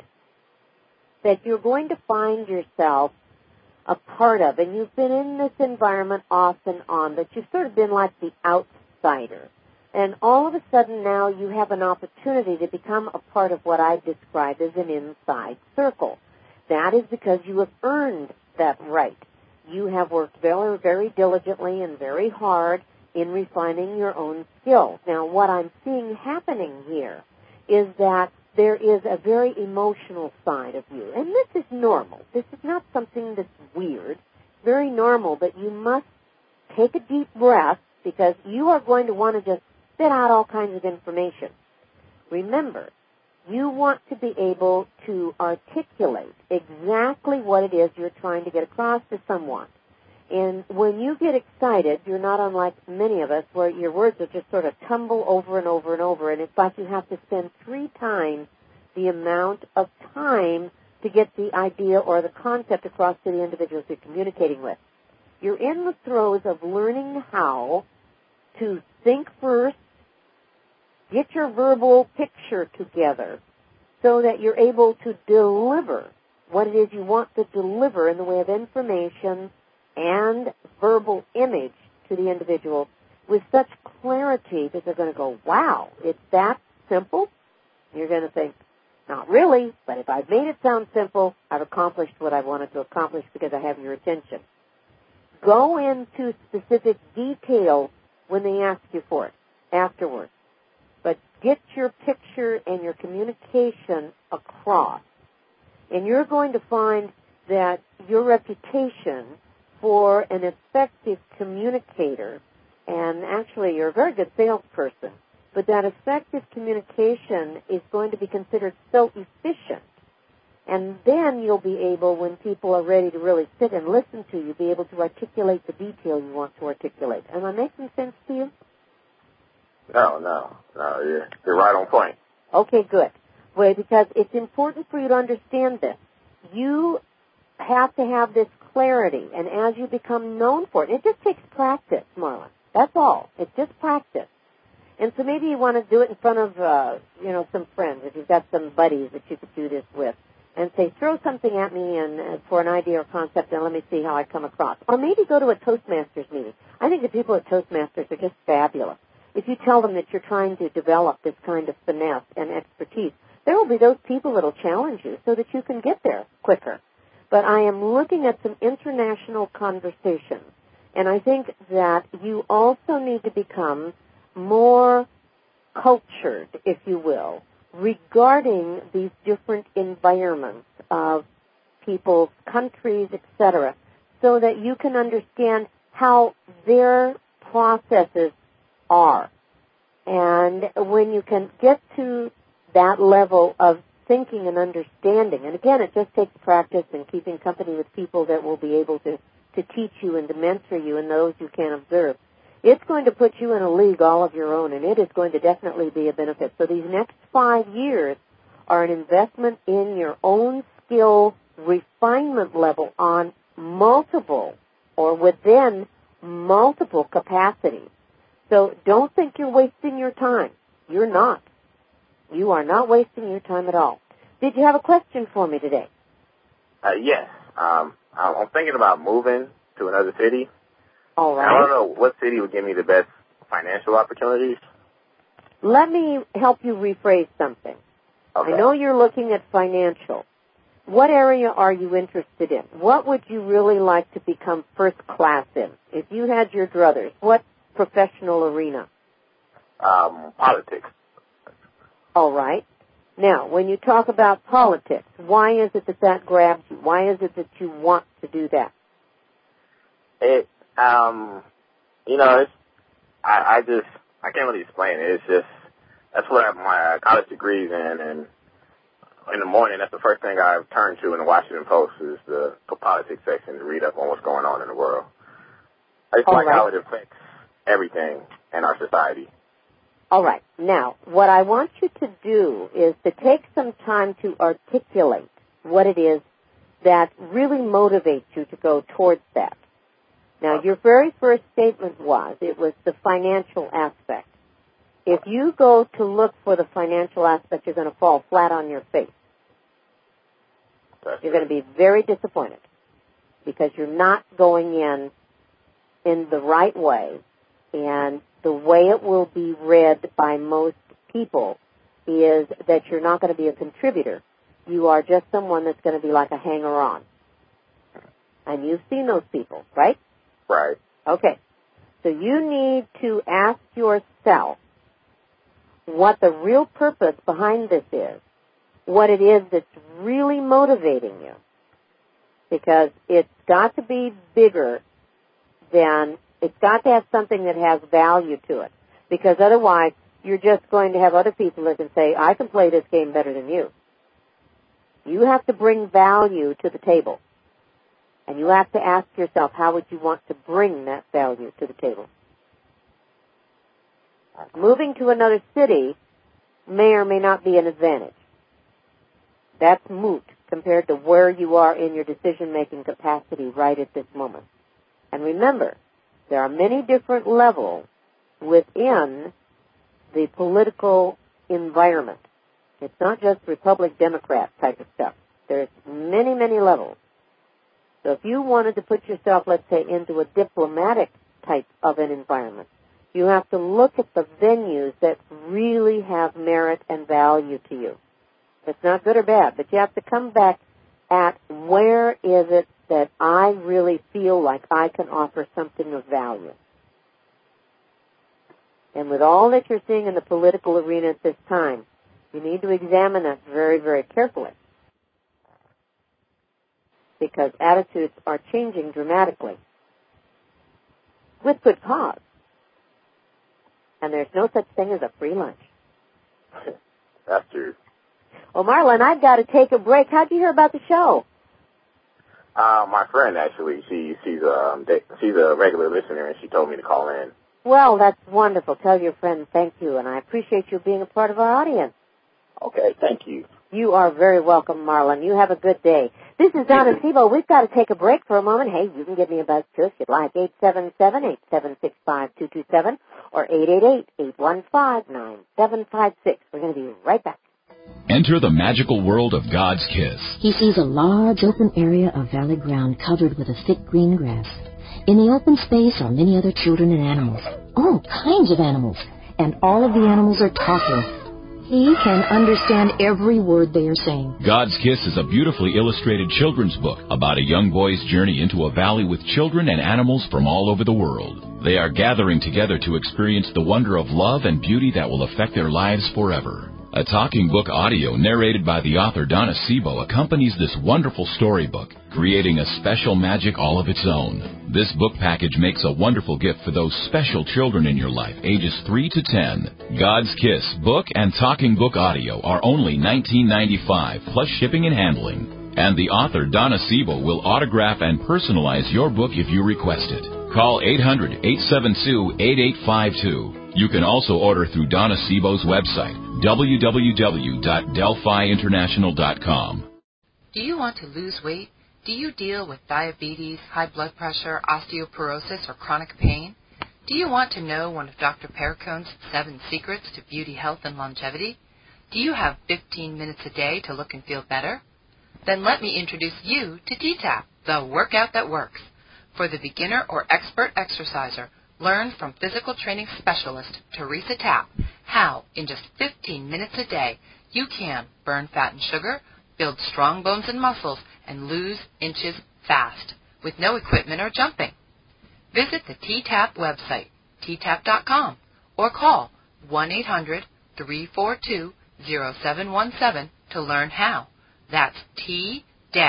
that you're going to find yourself a part of, and you've been in this environment off and on, but you've sort of been like the outsider. And all of a sudden now you have an opportunity to become a part of what I describe as an inside circle. That is because you have earned that right. You have worked very, very diligently and very hard in refining your own skills. Now, what I'm seeing happening here is that there is a very emotional side of you. And this is normal. This is not something that's weird. It's very normal, but you must take a deep breath because you are going to want to just spit out all kinds of information. Remember, you want to be able to articulate exactly what it is you're trying to get across to someone. And when you get excited, you're not unlike many of us where your words will just sort of tumble over and over and over, and it's like you have to spend three times the amount of time to get the idea or the concept across to the individuals you're communicating with. You're in the throes of learning how to think first, get your verbal picture together so that you're able to deliver what it is you want to deliver in the way of information and verbal image to the individual with such clarity that they're going to go, wow, it's that simple? You're going to think, not really, but if I've made it sound simple, I've accomplished what I wanted to accomplish because I have your attention. Go into specific detail when they ask you for it afterwards. But get your picture and your communication across. And you're going to find that your reputation for an effective communicator, and actually you're a very good salesperson, but that effective communication is going to be considered so efficient. And then you'll be able, when people are ready to really sit and listen to you, be able to articulate the detail you want to articulate. Am I making sense to you? No, no, no, you're, you're right on point. Okay, good. Well, because it's important for you to understand this. You have to have this clarity, and as you become known for it, it just takes practice, Marlon. That's all. It's just practice. And so maybe you want to do it in front of, uh, you know, some friends, if you've got some buddies that you could do this with, and say, throw something at me and uh, for an idea or concept, and let me see how I come across. Or maybe go to a Toastmasters meeting. I think the people at Toastmasters are just fabulous. If you tell them that you're trying to develop this kind of finesse and expertise, there will be those people that will challenge you so that you can get there quicker. But I am looking at some international conversations, and I think that you also need to become more cultured, if you will, regarding these different environments of people's countries, et cetera, so that you can understand how their processes are. And when you can get to that level of thinking and understanding, and again, it just takes practice and keeping company with people that will be able to, to teach you and to mentor you and those you can observe, it's going to put you in a league all of your own, and it is going to definitely be a benefit. So these next five years are an investment in your own skill refinement level on multiple or within multiple capacities. So don't think you're wasting your time. You're not. You are not wasting your time at all. Did you have a question for me today? Uh, yes. Um, I'm thinking about moving to another city. All right. I don't know what city would give me the best financial opportunities. Let me help you rephrase something. Okay. I know you're looking at financial. What area are you interested in? What would you really like to become first class in? If you had your druthers, what professional arena? Um, politics. All right. Now, when you talk about politics, why is it that that grabs you? Why is it that you want to do that? It, um, you know, it's, I, I just, I can't really explain it. It's just, that's what I, my college degree's in, and in the morning, that's the first thing I turn to in the Washington Post is the politics section to read up on what's going on in the world. I just All like right. how it affects everything in our society. All right. Now, what I want you to do is to take some time to articulate what it is that really motivates you to go towards that. Now, your very first statement was, it was the financial aspect. If you go to look for the financial aspect, you're going to fall flat on your face. You're going to be very disappointed because you're not going in in the right way, and the way it will be read by most people is that you're not going to be a contributor. You are just someone that's going to be like a hanger-on. And you've seen those people, right? Right. Okay. So you need to ask yourself what the real purpose behind this is, what it is that's really motivating you. Because it's got to be bigger than, it's got to have something that has value to it. Because otherwise, you're just going to have other people that can say, I can play this game better than you. You have to bring value to the table. And you have to ask yourself, how would you want to bring that value to the table? Moving to another city may or may not be an advantage. That's moot compared to where you are in your decision-making capacity right at this moment. And remember, there are many different levels within the political environment. It's not just Republic, Democrat type of stuff. There's many, many levels. So if you wanted to put yourself, let's say, into a diplomatic type of an environment, you have to look at the venues that really have merit and value to you. It's not good or bad, but you have to come back at where is it that I really feel like I can offer something of value. And with all that you're seeing in the political arena at this time, you need to examine that very, very carefully. Because attitudes are changing dramatically. With good cause. And there's no such thing as a free lunch. That's true. Well, Marlon, I've got to take a break. How'd you hear about the show? Uh, my friend, actually, she she's um she's a regular listener, and she told me to call in. Well, that's wonderful. Tell your friend thank you, and I appreciate you being a part of our audience. Okay, thank you. You are very welcome, Marlon. You have a good day. This is Donna Sebo. We've got to take a break for a moment. Hey, you can give me a buzz, too, if you'd like. eight seven seven, eight seven six, five two two seven or eight eight eight, eight one five, nine seven five six. We're going to be right back. Enter the magical world of God's kiss. He sees a large open area of valley ground covered with a thick green grass. In the open space are many other children and animals, all kinds of animals, and all of the animals are talking. He can understand every word they are saying. God's Kiss is a beautifully illustrated children's book about a young boy's journey into a valley with children and animals from all over the world. They are gathering together to experience the wonder of love and beauty that will affect their lives forever. A talking book audio narrated by the author Donna Sebo accompanies this wonderful storybook, creating a special magic all of its own. This book package makes a wonderful gift for those special children in your life, ages three to ten. God's Kiss book and talking book audio are only nineteen ninety-five dollars plus shipping and handling. And the author Donna Sebo will autograph and personalize your book if you request it. Call eight hundred, eight seven two, eight eight five two. You can also order through Donna Sebo's website, w w w dot delphi international dot com. Do you want to lose weight? Do you deal with diabetes, high blood pressure, osteoporosis, or chronic pain? Do you want to know one of Doctor Pericone's seven secrets to beauty, health, and longevity? Do you have fifteen minutes a day to look and feel better? Then let me introduce you to T TAP, the workout that works. For the beginner or expert exerciser, learn from physical training specialist Teresa Tapp how, in just fifteen minutes a day, you can burn fat and sugar, build strong bones and muscles, and lose inches fast, with no equipment or jumping. Visit the T TAP website, t tap dot com, or call one eight hundred, three four two, zero seven one seven to learn how. That's T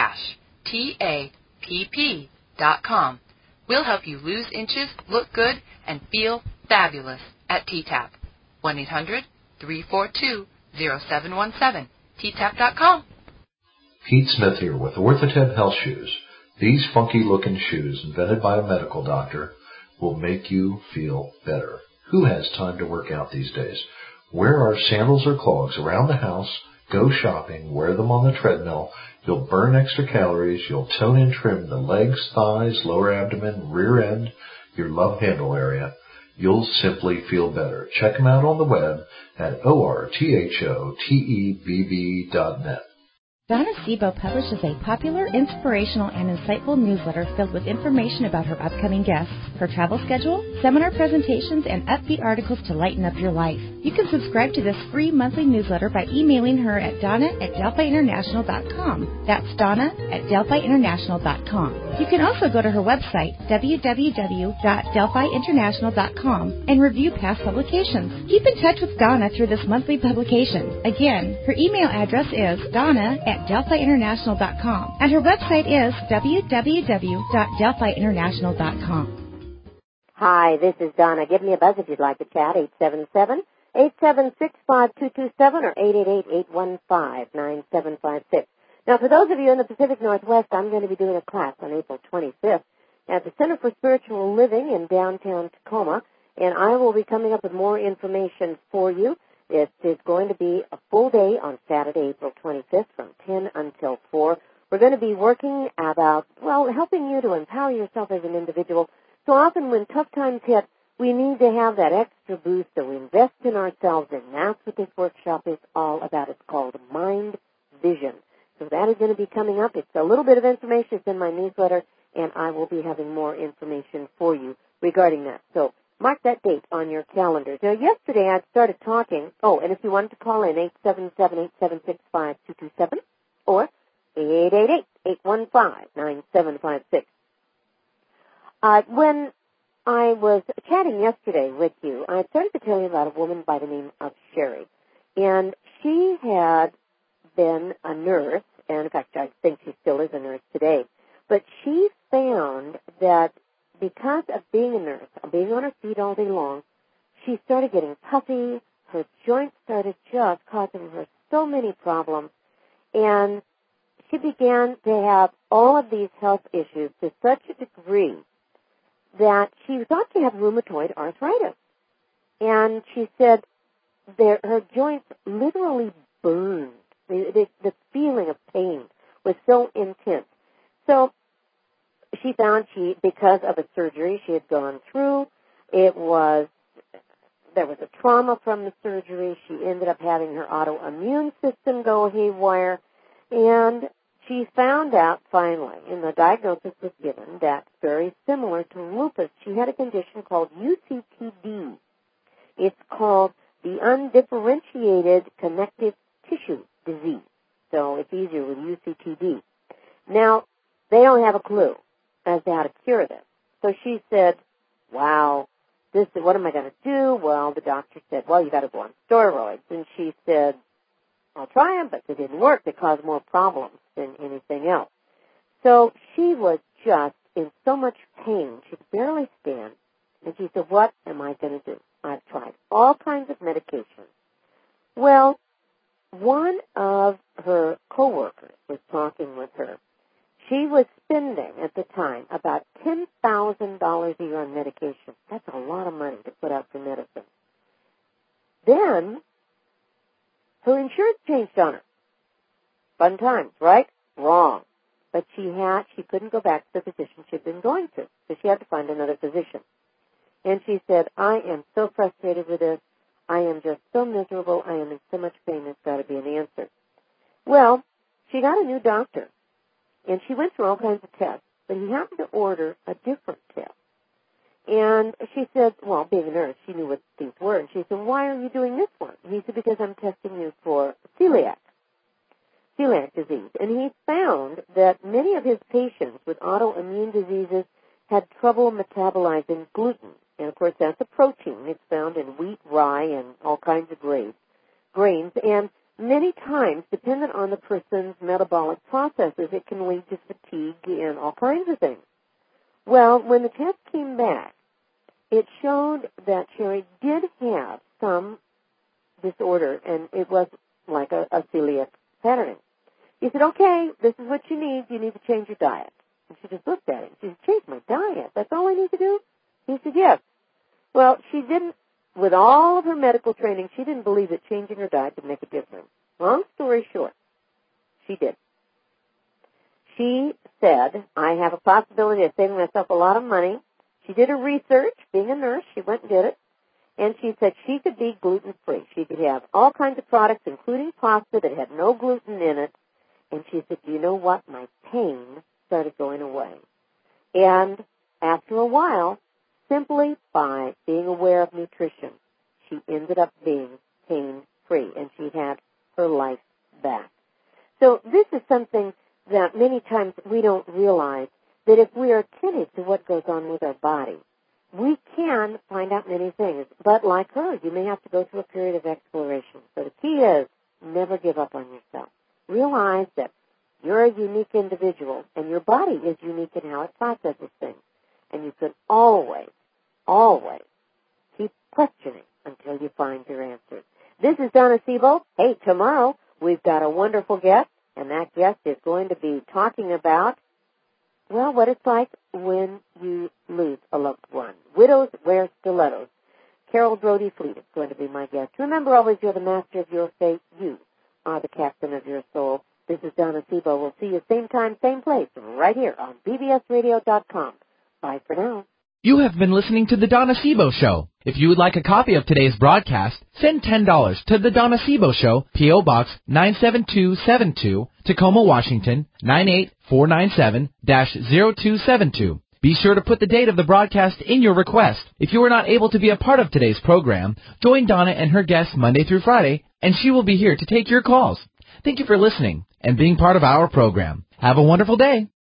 T A P P dot com. We'll help you lose inches, look good, and feel fabulous at T TAP. one eight hundred, three four two, zero seven one seven. t tap dot com. Pete Smith here with Orthotep Health Shoes. These funky-looking shoes, invented by a medical doctor, will make you feel better. Who has time to work out these days? Wear our sandals or clogs around the house, go shopping, wear them on the treadmill. You'll burn extra calories, you'll tone and trim the legs, thighs, lower abdomen, rear end, your love handle area. You'll simply feel better. Check them out on the web at O R T H O T E B B dot net. Donna Sebo publishes a popular, inspirational, and insightful newsletter filled with information about her upcoming guests, her travel schedule, seminar presentations, and upbeat articles to lighten up your life. You can subscribe to this free monthly newsletter by emailing her at donna at delphi international dot com. That's Donna at delphi international dot com. You can also go to her website, w w w dot delphi international dot com, and review past publications. Keep in touch with Donna through this monthly publication. Again, her email address is donna at delphi international dot com, and her website is w w w dot delphi international dot com. Hi, this is Donna. Give me a buzz if you'd like to chat, eight seven seven, eight seven six, five two two seven or eight eight eight, eight one five, nine seven five six. Now, for those of you in the Pacific Northwest, I'm going to be doing a class on April twenty-fifth at the Center for Spiritual Living in downtown Tacoma, and I will be coming up with more information for you. It is going to be a full day on Saturday, April twenty-fifth from ten until four. We're going to be working about, well, helping you to empower yourself as an individual. So often when tough times hit, we need to have that extra boost, so we invest in ourselves, and that's what this workshop is all about. It's called Mind Vision. So that is going to be coming up. It's a little bit of information. It's in my newsletter, and I will be having more information for you regarding that. So mark that date on your calendars. Now, yesterday I started talking. Oh, and if you wanted to call in, eight seven seven, eight seven six, five two two seven or eight eight eight, eight one five, nine seven five six. Uh, when I was chatting yesterday with you, I started to tell you about a woman by the name of Sherry. And she had been a nurse, and in fact, I think she still is a nurse today. But she found that because of being a nurse, being on her feet all day long, she started getting puffy. Her joints started just causing her so many problems. And she began to have all of these health issues to such a degree that she thought she had rheumatoid arthritis. And she said that her joints literally burned. The, the, the feeling of pain was so intense. So she found she, because of a surgery she had gone through, it was, there was a trauma from the surgery. She ended up having her autoimmune system go haywire. And she found out finally, and the diagnosis was given, that's very similar to lupus. She had a condition called U C T D. It's called the undifferentiated connective tissue disease. So it's easier with U C T D. Now, they don't have a clue as to how to cure this. So she said, wow, this, what am I going to do? Well, the doctor said, well, you got to go on steroids. And she said, I'll try them, but they didn't work. They caused more problems than anything else. So she was just in so much pain, she could barely stand. And she said, what am I going to do? I've tried all kinds of medications. Well, one of her coworkers was talking with her. She was spending, at the time, about ten thousand dollars a year on medication. That's a lot of money to put out for medicine. Then, her insurance changed on her. Fun times, right? Wrong. But she had, she couldn't go back to the physician she'd been going to, so she had to find another physician. And she said, I am so frustrated with this. I am just so miserable. I am in so much pain. There's got to be an answer. Well, she got a new doctor, and she went through all kinds of tests, but he happened to order a different test. And she said, well, being a nurse, she knew what these were. And she said, why are you doing this one? And he said, because I'm testing you for celiac, celiac disease. And he found that many of his patients with autoimmune diseases had trouble metabolizing gluten. And, of course, that's a protein. It's found in wheat, rye, and all kinds of grains. grains. And many times, dependent on the person's metabolic processes, it can lead to fatigue and all kinds of things. Well, when the test came back, it showed that Sherry did have some disorder, and it was like a, a celiac patterning. He said, okay, this is what you need. You need to change your diet. And she just looked at him. She said, change my diet? That's all I need to do? He said, yes. Well, she didn't, with all of her medical training, she didn't believe that changing her diet would make a difference. Long story short, she did. She said, I have a possibility of saving myself a lot of money. She did her research, being a nurse, she went and did it, and she said she could be gluten-free. She could have all kinds of products, including pasta that had no gluten in it, and she said, do you know what? My pain started going away. And after a while, simply by being aware of nutrition, she ended up being pain-free, and she had her life back. So this is something that many times we don't realize, that if we are attentive to what goes on with our body, we can find out many things. But like her, you may have to go through a period of exploration. So the key is never give up on yourself. Realize that you're a unique individual, and your body is unique in how it processes things. And you can always, always keep questioning until you find your answers. This is Donna Sebo. Hey, tomorrow we've got a wonderful guest, and that guest is going to be talking about, well, what it's like when you lose a loved one. Widows wear stilettos. Carol Brody Fleet is going to be my guest. Remember always, you're the master of your fate. You are the captain of your soul. This is Donna Sebo. We'll see you same time, same place, right here on B B S radio dot com. Bye for now. You have been listening to The Donna Sebo Show. If you would like a copy of today's broadcast, send ten dollars to The Donna Sebo Show, P O. Box nine seven two seven two, Tacoma, Washington, nine eight four nine seven dash zero two seven two. Be sure to put the date of the broadcast in your request. If you are not able to be a part of today's program, join Donna and her guests Monday through Friday, and she will be here to take your calls. Thank you for listening and being part of our program. Have a wonderful day.